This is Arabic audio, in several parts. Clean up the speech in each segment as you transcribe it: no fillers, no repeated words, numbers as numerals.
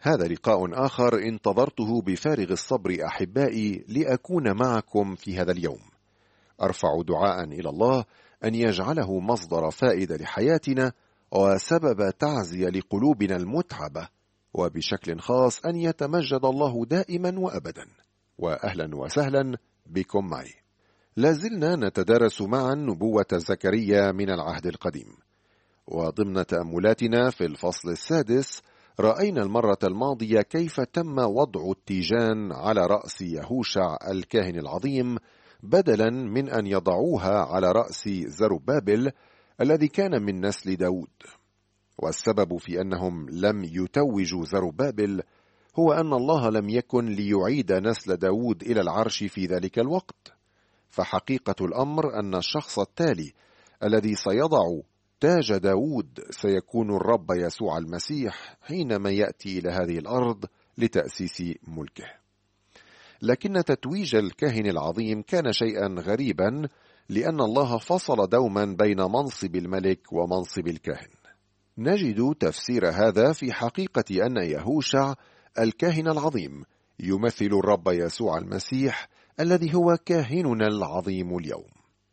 هذا لقاء آخر انتظرته بفارغ الصبر أحبائي لأكون معكم في هذا اليوم. أرفع دعاء إلى الله أن يجعله مصدر فائدة لحياتنا وسبب تعزية لقلوبنا المتعبة، وبشكل خاص أن يتمجد الله دائما وأبدا. وأهلا وسهلا بكم معي. لازلنا نتدارس معا نبوة زكريا من العهد القديم، وضمن تأملاتنا في الفصل السادس رأينا المرة الماضية كيف تم وضع التيجان على رأس يهوشع الكاهن العظيم بدلا من أن يضعوها على رأس زربابل الذي كان من نسل داود. والسبب في أنهم لم يتوجوا زربابل هو أن الله لم يكن ليعيد نسل داود إلى العرش في ذلك الوقت، فحقيقة الأمر أن الشخص التالي الذي سيضع تاج داود سيكون الرب يسوع المسيح حينما يأتي إلى هذه الأرض لتأسيس ملكه. لكن تتويج الكاهن العظيم كان شيئا غريبا، لأن الله فصل دوما بين منصب الملك ومنصب الكاهن. نجد تفسير هذا في حقيقة أن يهوشع الكاهن العظيم يمثل الرب يسوع المسيح الذي هو كاهننا العظيم اليوم.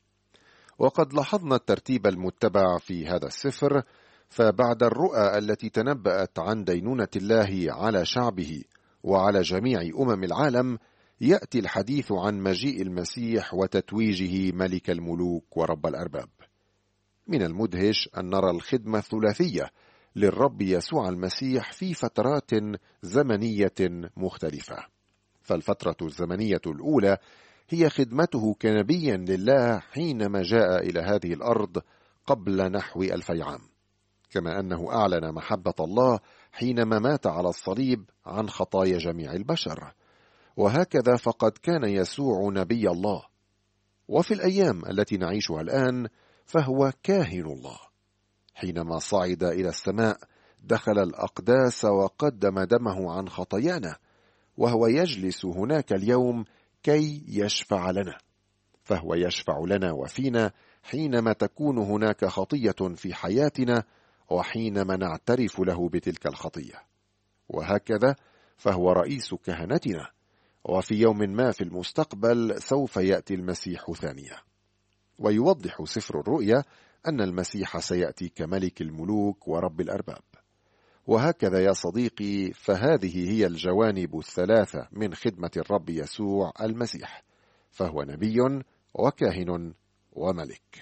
وقد لاحظنا الترتيب المتبع في هذا السفر، فبعد الرؤى التي تنبأت عن دينونة الله على شعبه وعلى جميع أمم العالم، يأتي الحديث عن مجيء المسيح وتتويجه ملك الملوك ورب الأرباب. من المدهش أن نرى الخدمة الثلاثية للرب يسوع المسيح في فترات زمنية مختلفة. فالفترة الزمنية الأولى هي خدمته كنبيا لله حينما جاء إلى هذه الأرض قبل نحو 2000 عام، كما أنه أعلن محبة الله حينما مات على الصليب عن خطايا جميع البشر. وهكذا فقد كان يسوع نبي الله. وفي الأيام التي نعيشها الآن فهو كاهن الله. حينما صعد إلى السماء دخل الأقداس وقدم دمه عن خطايانا، وهو يجلس هناك اليوم كي يشفع لنا. فهو يشفع لنا وفينا حينما تكون هناك خطية في حياتنا وحينما نعترف له بتلك الخطية. وهكذا فهو رئيس كهنتنا، وفي يوم ما في المستقبل سوف يأتي المسيح ثانية. ويوضح سفر الرؤيا أن المسيح سيأتي كملك الملوك ورب الأرباب. وهكذا يا صديقي، فهذه هي الجوانب الثلاثة من خدمة الرب يسوع المسيح، فهو نبي وكاهن وملك.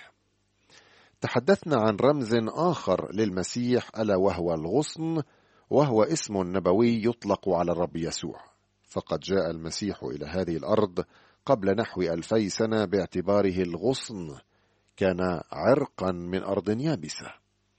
تحدثنا عن رمز آخر للمسيح ألا وهو الغصن، وهو اسم نبوي يطلق على الرب يسوع. فقد جاء المسيح إلى هذه الأرض قبل نحو 2000 سنة باعتباره الغصن، كان عرقا من أرض يابسة.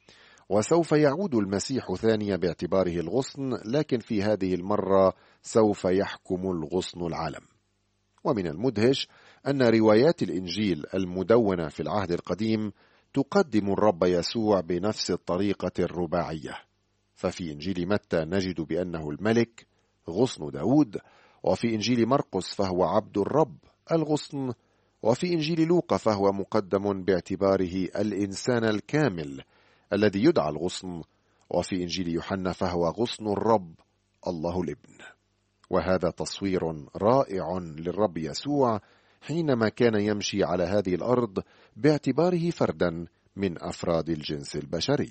وسوف يعود المسيح ثانية باعتباره الغصن، لكن في هذه المرة سوف يحكم الغصن العالم. ومن المدهش أن روايات الإنجيل المدونة في العهد القديم تقدم الرب يسوع بنفس الطريقة الرباعية. ففي إنجيل متى نجد بأنه الملك غصن داود، وفي إنجيل مرقس فهو عبد الرب الغصن، وفي إنجيل لوقا فهو مقدم باعتباره الإنسان الكامل الذي يدعى الغصن، وفي إنجيل يوحنا فهو غصن الرب الله الابن. وهذا تصوير رائع للرب يسوع حينما كان يمشي على هذه الأرض باعتباره فردا من أفراد الجنس البشري.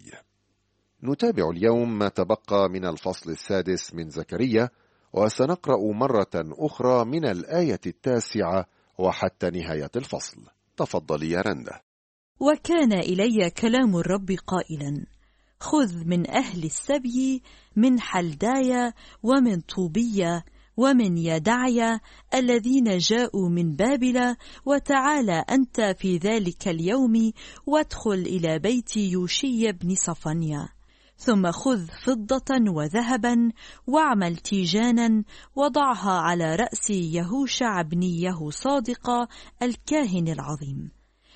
نتابع اليوم ما تبقى من الفصل السادس من زكريا، وسنقرأ مرة أخرى من الآية 9 وحتى نهاية الفصل. تفضلي يا رندا. وكان إلي كلام الرب قائلا: خذ من أهل السبي من حلدايا ومن طوبية ومن يدعيا الذين جاءوا من بابل، وتعالى أنت في ذلك اليوم وادخل إلى بيت يوشي بن صفنيا. ثم خذ فضة وذهبا واعمل تيجانا وضعها على رأس يهوشع بن يهوصادق الكاهن العظيم،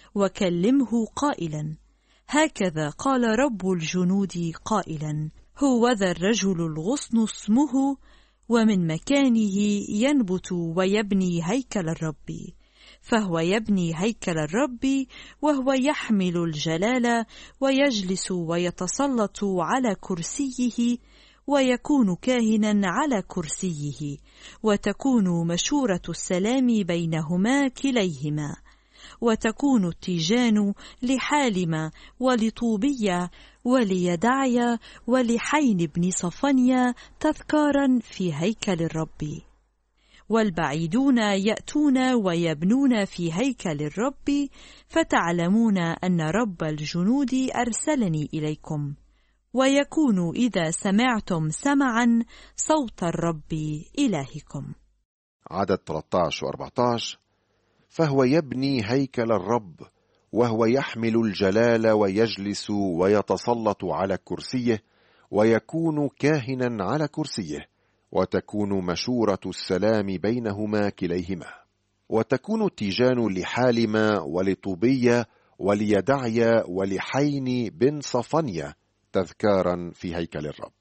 وكلمه قائلا: هكذا قال رب الجنود قائلا: هوذا الرجل الغصن اسمه، ومن مكانه ينبت ويبني هيكل الرب. فهو يبني هيكل الرب، وهو يحمل الجلال ويجلس ويتسلط على كرسيه، ويكون كاهنا على كرسيه، وتكون مشورة السلام بينهما كليهما، وتكون التيجان لحالم ولطوبية وليدعيا ولحين بن صفنيا تذكارا في هيكل الرب. والبعيدون يأتون ويبنون في هيكل الرب، فتعلمون أن رب الجنود أرسلني إليكم. ويكون إذا سمعتم سمعا صوت الرب إلهكم. عدد 13 و14: فهو يبني هيكل الرب، وهو يحمل الجلال ويجلس ويتسلط على كرسيه، ويكون كاهنا على كرسيه، وتكون مشورة السلام بينهما كليهما، وتكون التيجان لحالم ولطوبية وليدعيا ولحين بن صفنيا تذكارا في هيكل الرب.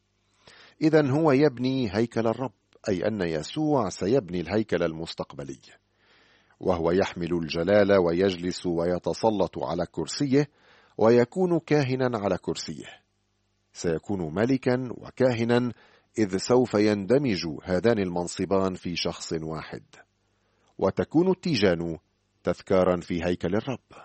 إذن هو يبني هيكل الرب، أي أن يسوع سيبني الهيكل المستقبلي، وهو يحمل الجلال ويجلس ويتسلط على كرسيه، ويكون كاهنا على كرسيه. سيكون ملكا وكاهنا، إذ سوف يندمج هذان المنصبان في شخص واحد. وتكون التيجان تذكارا في هيكل الرب.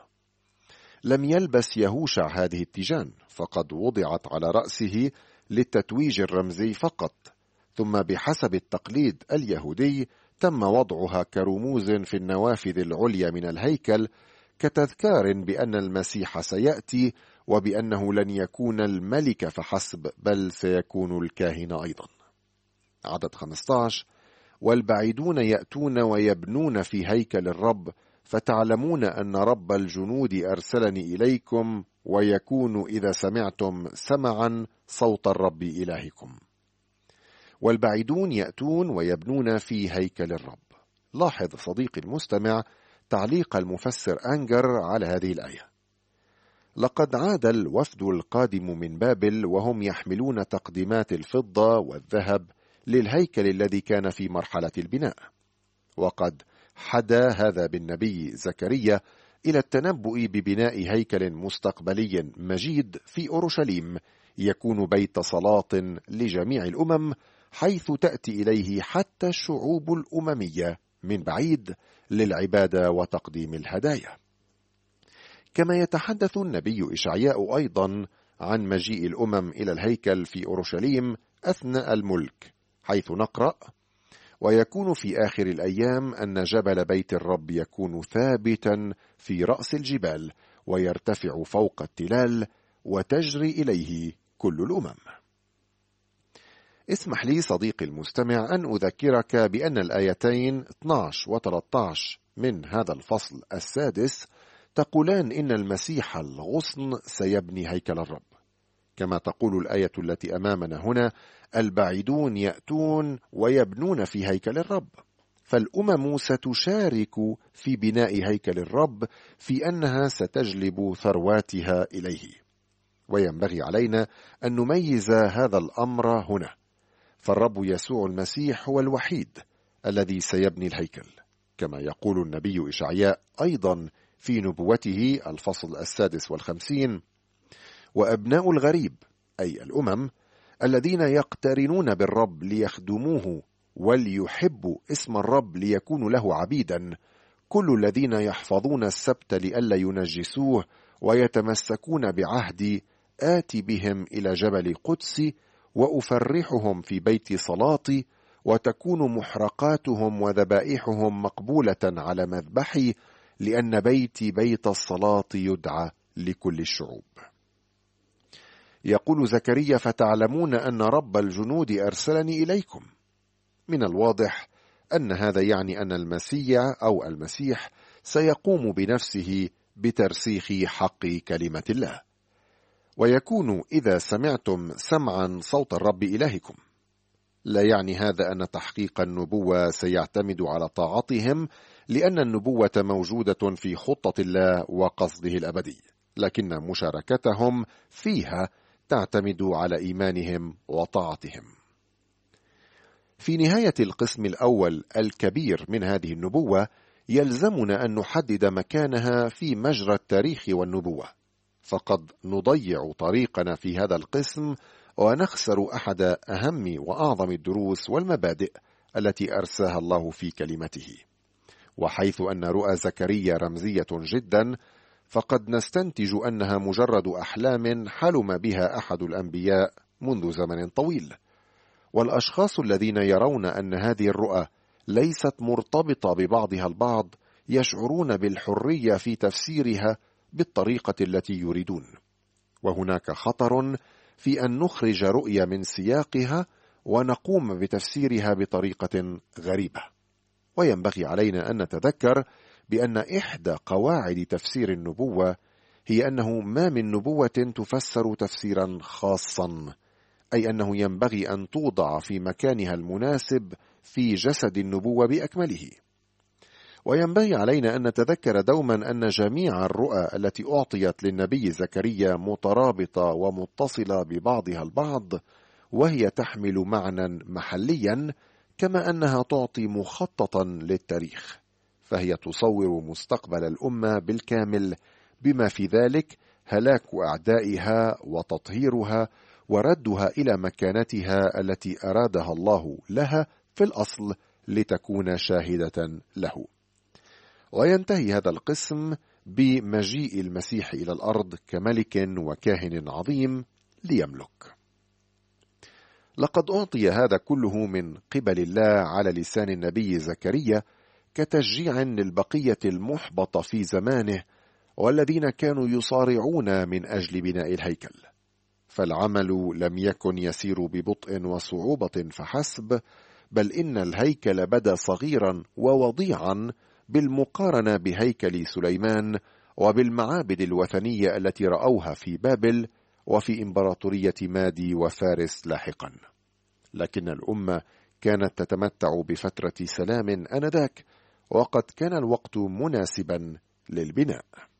لم يلبس يهوشع هذه التيجان، فقد وضعت على رأسه للتتويج الرمزي فقط، ثم بحسب التقليد اليهودي تم وضعها كرموز في النوافذ العليا من الهيكل، كتذكار بأن المسيح سيأتي، وبأنه لن يكون الملك فحسب، بل سيكون الكاهن أيضا. عدد 15: والبعيدون يأتون ويبنون في هيكل الرب، فتعلمون أن رب الجنود أرسلني إليكم، ويكون إذا سمعتم سمعا صوت الرب إلهكم. والبعيدون يأتون ويبنون في هيكل الرب. لاحظ صديقي المستمع تعليق المفسر أنجر على هذه الآية: لقد عاد الوفد القادم من بابل وهم يحملون تقديمات الفضة والذهب للهيكل الذي كان في مرحلة البناء، وقد حدا هذا بالنبي زكريا إلى التنبؤ ببناء هيكل مستقبلي مجيد في أورشليم، يكون بيت صلاة لجميع الأمم، حيث تأتي إليه حتى الشعوب الأممية من بعيد للعبادة وتقديم الهدايا. كما يتحدث النبي إشعياء أيضا عن مجيء الأمم إلى الهيكل في أورشليم أثناء الملك، حيث نقرأ: ويكون في آخر الأيام أن جبل بيت الرب يكون ثابتا في رأس الجبال، ويرتفع فوق التلال، وتجري إليه كل الأمم. اسمح لي صديقي المستمع أن أذكرك بأن الآيتين 12 و 13 من هذا الفصل السادس تقولان إن المسيح الغصن سيبني هيكل الرب، كما تقول الآية التي أمامنا هنا: البعيدون يأتون ويبنون في هيكل الرب. فالأمم ستشارك في بناء هيكل الرب، في أنها ستجلب ثرواتها إليه. وينبغي علينا أن نميز هذا الأمر هنا، فالرب يسوع المسيح هو الوحيد الذي سيبني الهيكل، كما يقول النبي إشعياء أيضا في نبوته الفصل 56: وأبناء الغريب، أي الأمم الذين يقترنون بالرب ليخدموه وليحبوا اسم الرب ليكونوا له عبيدا، كل الذين يحفظون السبت لئلا ينجسوه ويتمسكون بعهدي، آتي بهم إلى جبل قدسي وأفرحهم في بيت صلاتي، وتكون محرقاتهم وذبائحهم مقبولة على مذبحي، لأن بيتي بيت الصلاة يدعى لكل الشعوب. يقول زكريا: فتعلمون أن رب الجنود أرسلني إليكم. من الواضح أن هذا يعني أن المسيح سيقوم بنفسه بترسيخ حق كلمة الله. ويكون إذا سمعتم سمعا صوت الرب إلهكم. لا يعني هذا أن تحقيق النبوة سيعتمد على طاعتهم، لأن النبوة موجودة في خطة الله وقصده الأبدي، لكن مشاركتهم فيها تعتمد على إيمانهم وطاعتهم. في نهاية القسم الأول الكبير من هذه النبوة يلزمنا أن نحدد مكانها في مجرى التاريخ والنبوة، فقد نضيع طريقنا في هذا القسم ونخسر أحد أهم وأعظم الدروس والمبادئ التي أرساها الله في كلمته. وحيث أن رؤى زكريا رمزية جدا، فقد نستنتج أنها مجرد أحلام حلم بها أحد الأنبياء منذ زمن طويل. والأشخاص الذين يرون أن هذه الرؤى ليست مرتبطة ببعضها البعض يشعرون بالحرية في تفسيرها بالطريقة التي يريدون. وهناك خطر في أن نخرج رؤية من سياقها ونقوم بتفسيرها بطريقة غريبة. وينبغي علينا أن نتذكر بأن إحدى قواعد تفسير النبوة هي أنه ما من نبوة تفسر تفسيرا خاصا، أي أنه ينبغي أن توضع في مكانها المناسب في جسد النبوة بأكمله. وينبغي علينا أن نتذكر دوما أن جميع الرؤى التي أعطيت للنبي زكريا مترابطة ومتصلة ببعضها البعض، وهي تحمل معنى محليا، كما أنها تعطي مخططا للتاريخ، فهي تصور مستقبل الأمة بالكامل، بما في ذلك هلاك أعدائها وتطهيرها وردها إلى مكانتها التي أرادها الله لها في الأصل لتكون شاهدة له. وينتهي هذا القسم بمجيء المسيح إلى الأرض كملك وكاهن عظيم ليملك. لقد أعطي هذا كله من قبل الله على لسان النبي زكريا كتشجيع للبقية المحبطة في زمانه، والذين كانوا يصارعون من أجل بناء الهيكل. فالعمل لم يكن يسير ببطء وصعوبة فحسب، بل إن الهيكل بدا صغيرا ووضيعا بالمقارنة بهيكل سليمان وبالمعابد الوثنية التي رأوها في بابل وفي إمبراطورية مادي وفارس لاحقا. لكن الأمة كانت تتمتع بفترة سلام آنذاك، وقد كان الوقت مناسبا للبناء.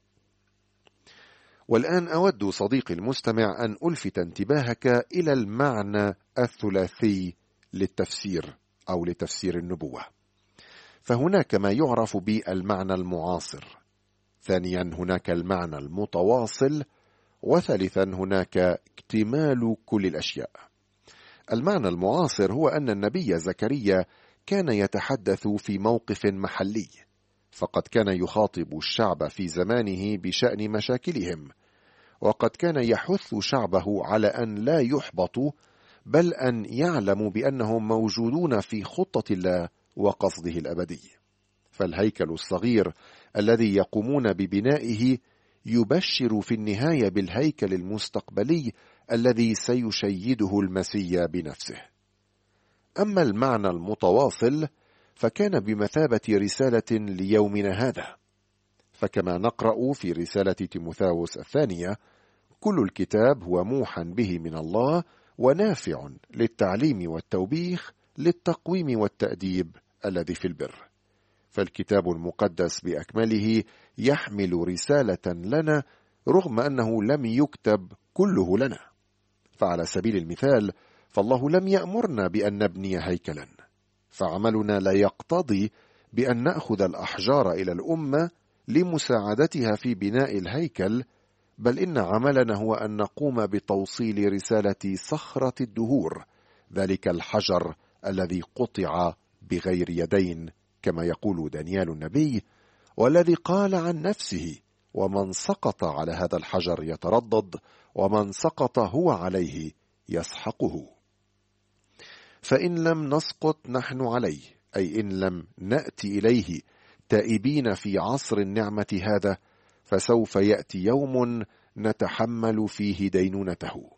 والآن أود صديقي المستمع أن ألفت انتباهك إلى المعنى الثلاثي للتفسير أو لتفسير النبوة. فهناك ما يعرف بالمعنى المعاصر، ثانيا هناك المعنى المتواصل، وثالثا هناك اكتمال كل الأشياء. المعنى المعاصر هو أن النبي زكريا كان يتحدث في موقف محلي، فقد كان يخاطب الشعب في زمانه بشأن مشاكلهم، وقد كان يحث شعبه على أن لا يحبطوا، بل أن يعلموا بأنهم موجودون في خطة الله وقصده الأبدي. فالهيكل الصغير الذي يقومون ببنائه يبشر في النهاية بالهيكل المستقبلي الذي سيشيده المسيح بنفسه. أما المعنى المتواصل فكان بمثابة رسالة ليومنا هذا، فكما نقرأ في رسالة تيموثاوس الثانية: كل الكتاب هو موحى به من الله ونافع للتعليم والتوبيخ للتقويم والتأديب الذي في البر. فالكتاب المقدس بأكمله يحمل رسالة لنا رغم أنه لم يكتب كله لنا. فعلى سبيل المثال، فالله لم يأمرنا بأن نبني هيكلا، فعملنا لا يقتضي بأن نأخذ الأحجار إلى الأمة لمساعدتها في بناء الهيكل، بل إن عملنا هو أن نقوم بتوصيل رسالة صخرة الدهور، ذلك الحجر الذي قطع بغير يدين كما يقول دانيال النبي، والذي قال عن نفسه: ومن سقط على هذا الحجر يتردد، ومن سقط هو عليه يسحقه. فإن لم نسقط نحن عليه، أي إن لم نأتي إليه تائبين في عصر النعمة هذا، فسوف يأتي يوم نتحمل فيه دينونته.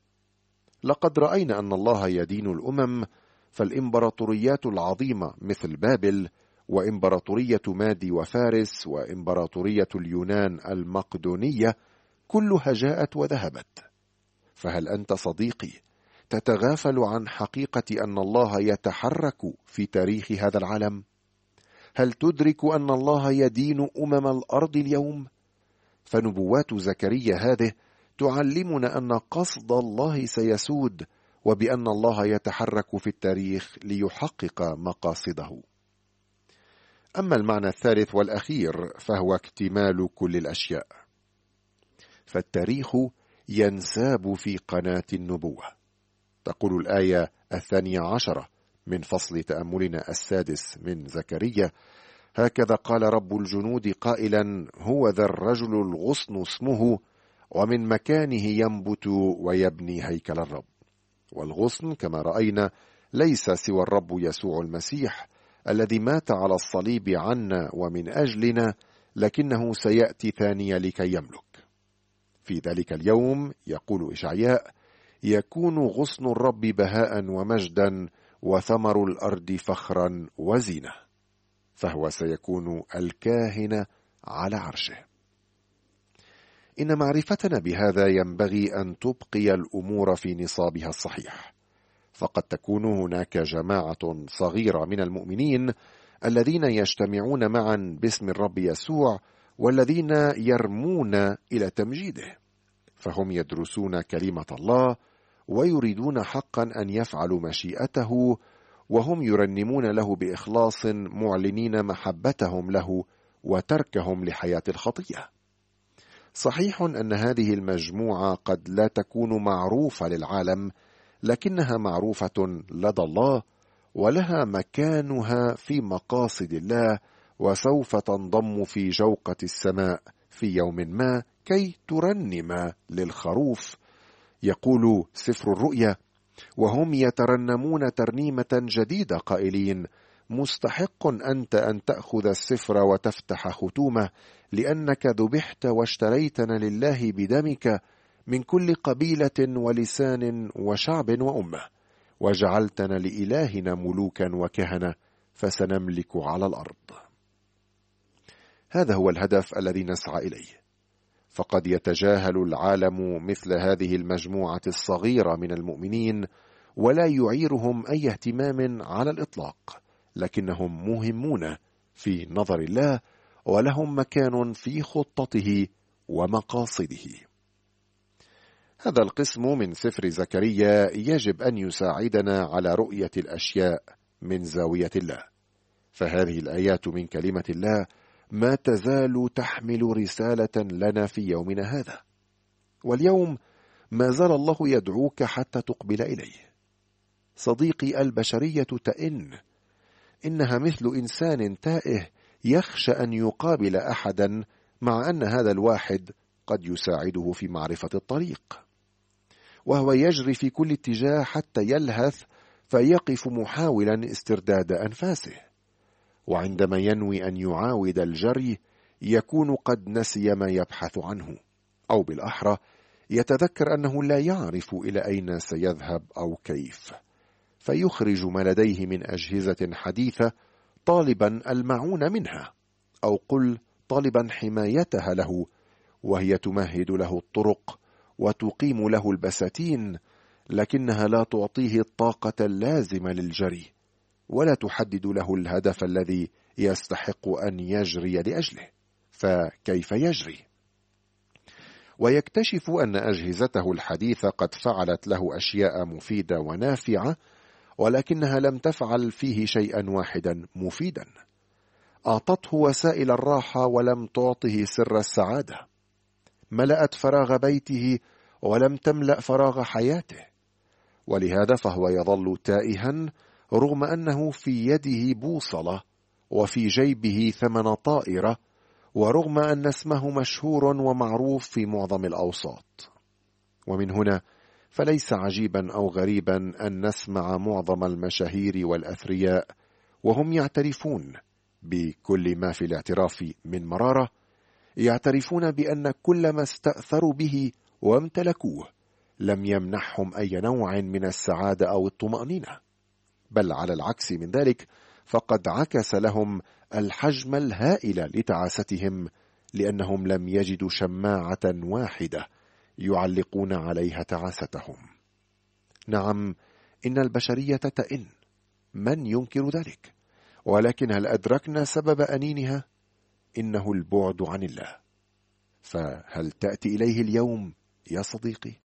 لقد رأينا أن الله يدين الأمم، فالإمبراطوريات العظيمة مثل بابل، وإمبراطورية مادي وفارس، وإمبراطورية اليونان المقدونية كلها جاءت وذهبت. فهل أنت صديقي تتغافل عن حقيقة أن الله يتحرك في تاريخ هذا العالم؟ هل تدرك أن الله يدين أمم الأرض اليوم؟ فنبوات زكريا هذه تعلمنا أن قصد الله سيسود، وبأن الله يتحرك في التاريخ ليحقق مقاصده. أما المعنى الثالث والأخير فهو اكتمال كل الأشياء. فالتاريخ ينساب في قناة النبوة، تقول الآية 12 من فصل تأملنا 6 من زكريا: هكذا قال رب الجنود قائلا: هو ذا الرجل الغصن اسمه، ومن مكانه ينبت ويبني هيكل الرب. والغصن كما رأينا ليس سوى الرب يسوع المسيح الذي مات على الصليب عنا ومن أجلنا، لكنه سيأتي ثانيا لكي يملك. في ذلك اليوم يقول إشعياء: يكون غصن الرب بهاء ومجدا، وثمر الأرض فخرا وزينة. فهو سيكون الكاهن على عرشه. إن معرفتنا بهذا ينبغي أن تبقي الأمور في نصابها الصحيح، فقد تكون هناك جماعة صغيرة من المؤمنين الذين يجتمعون معا باسم الرب يسوع، والذين يرمون إلى تمجيده، فهم يدرسون كلمة الله ويريدون حقا أن يفعلوا مشيئته، وهم يرنمون له بإخلاص، معلنين محبتهم له وتركهم لحياة الخطيئة. صحيح أن هذه المجموعة قد لا تكون معروفة للعالم، لكنها معروفة لدى الله، ولها مكانها في مقاصد الله، وسوف تنضم في جوقة السماء في يوم ما كي ترنم للخروف. يقول سفر الرؤيا: وهم يترنمون ترنيمة جديدة قائلين: مستحق أنت أن تأخذ السفر وتفتح ختومه، لأنك ذبحت واشتريتنا لله بدمك من كل قبيلة ولسان وشعب وأمة، وجعلتنا لإلهنا ملوكا وكهنة، فسنملك على الأرض. هذا هو الهدف الذي نسعى إليه. فقد يتجاهل العالم مثل هذه المجموعة الصغيرة من المؤمنين، ولا يعيرهم أي اهتمام على الإطلاق، لكنهم مهمون في نظر الله، ولهم مكان في خطته ومقاصده. هذا القسم من سفر زكريا يجب أن يساعدنا على رؤية الأشياء من زاوية الله، فهذه الآيات من كلمة الله ما تزال تحمل رسالة لنا في يومنا هذا. واليوم ما زال الله يدعوك حتى تقبل إليه. صديقي، البشرية تئن، إنها مثل إنسان تائه يخشى أن يقابل أحدا، مع أن هذا الواحد قد يساعده في معرفة الطريق، وهو يجري في كل اتجاه حتى يلهث فيقف محاولا استرداد أنفاسه، وعندما ينوي أن يعاود الجري يكون قد نسي ما يبحث عنه، أو بالأحرى يتذكر أنه لا يعرف إلى أين سيذهب أو كيف، فيخرج ما لديه من أجهزة حديثة طالبا المعون منها، أو قل طالبا حمايتها له، وهي تمهد له الطرق وتقيم له البساتين، لكنها لا تعطيه الطاقة اللازمة للجري، ولا تحدد له الهدف الذي يستحق أن يجري لأجله. فكيف يجري؟ ويكتشف أن أجهزته الحديثة قد فعلت له أشياء مفيدة ونافعة، ولكنها لم تفعل فيه شيئا واحدا مفيدا. أعطته وسائل الراحة ولم تعطه سر السعادة، ملأت فراغ بيته ولم تملأ فراغ حياته، ولهذا فهو يظل تائها رغم أنه في يده بوصلة وفي جيبه ثمن طائرة، ورغم أن اسمه مشهور ومعروف في معظم الأوساط. ومن هنا فليس عجيبا أو غريبا أن نسمع معظم المشاهير والأثرياء وهم يعترفون بكل ما في الاعتراف من مرارة، يعترفون بأن كل ما استأثروا به وامتلكوه لم يمنحهم أي نوع من السعادة أو الطمأنينة، بل على العكس من ذلك، فقد عكس لهم الحجم الهائل لتعاستهم، لأنهم لم يجدوا شماعة واحدة يعلقون عليها تعاستهم. نعم، إن البشرية تئن، من ينكر ذلك؟ ولكن هل أدركنا سبب أنينها؟ إنه البعد عن الله. فهل تأتي إليه اليوم يا صديقي؟